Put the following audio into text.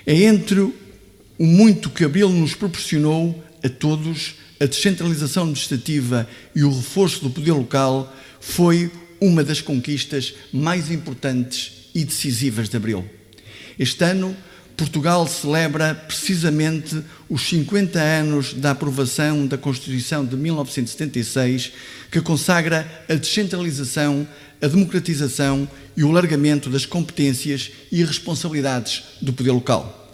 É entre o muito que Abril nos proporcionou a todos, a descentralização administrativa e o reforço do poder local foi uma das conquistas mais importantes e decisivas de Abril. Este ano, Portugal celebra precisamente os 50 anos da aprovação da Constituição de 1976, que consagra a descentralização, a democratização e o alargamento das competências e responsabilidades do poder local.